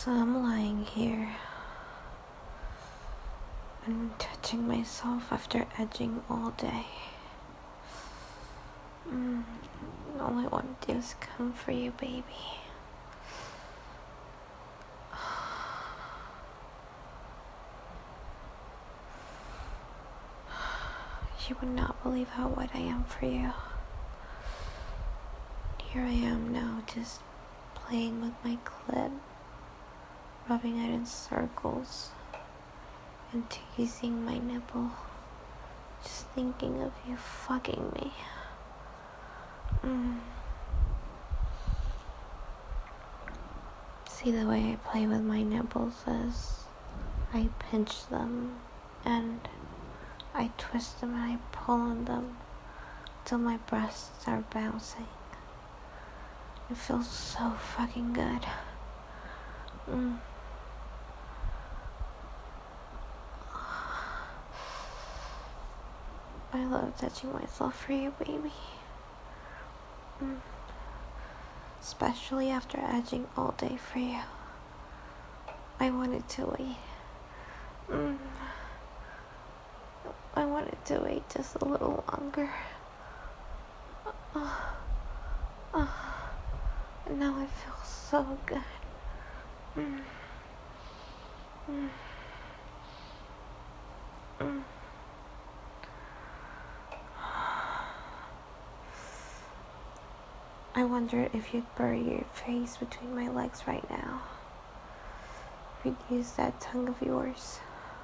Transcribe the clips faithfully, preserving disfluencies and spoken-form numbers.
So I'm lying here and touching myself after edging all day. Mm, all I want to do is come for you, baby. You would not believe how wet I am for you. Here I am now, just playing with my clit, rubbing it in circles, and teasing my nipple, just thinking of you fucking me. Mm. See, the way I play with my nipples is I pinch them and I twist them and I pull on them till my breasts are bouncing. It feels so fucking good. Mm. I love touching myself for you, baby. Mm. Especially after edging all day for you. I wanted to wait. Mm. I wanted to wait just a little longer. Uh, uh, and now it feels so good. Mm. Mm. Mm. I wonder if you'd bury your face between my legs right now. If you'd use that tongue of yours.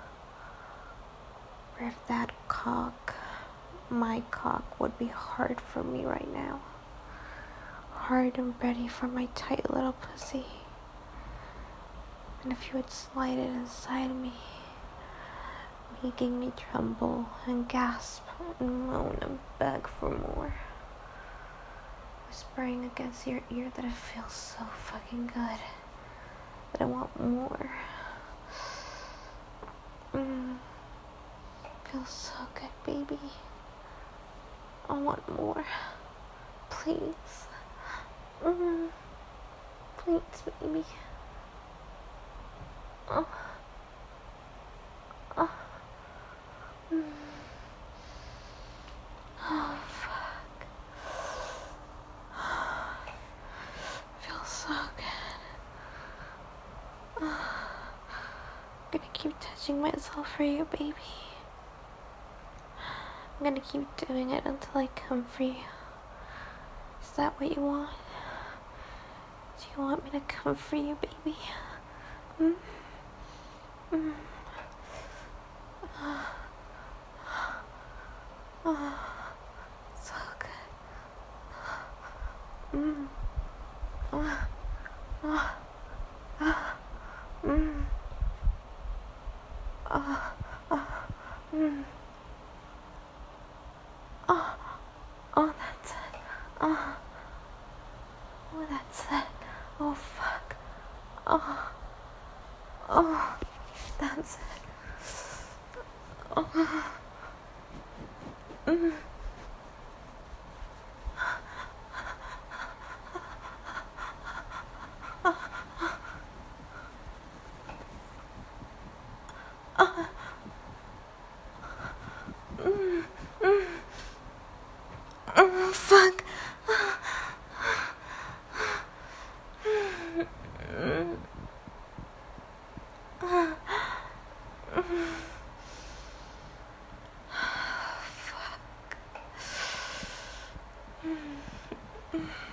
Or if that cock, my cock, would be hard for me right now. Hard and ready for my tight little pussy. And if you would slide it inside me, making me tremble and gasp and moan and beg for more. Whispering against your ear that it feels so fucking good, that I want more. Mm. Feels so good, baby. I want more. Please. Mm. Please, baby. Oh. Oh. Mm. Oh, fuck. Feels so good. Oh. I'm gonna keep touching myself for you, baby. I'm gonna keep doing it until I come for you. Is that what you want? Do you want me to come for you, baby? Mm? Mm. Oh. Oh. So good. Mm. Oh. Oh. Oh. Mm. Oh. Oh. Mm. Oh, oh, that's it. Oh, oh, that's it. Oh, fuck. Oh, oh, that's it. Oh, mm. Oh, mm, mm. Oh, fuck. Mm. Oh, fuck. Mm.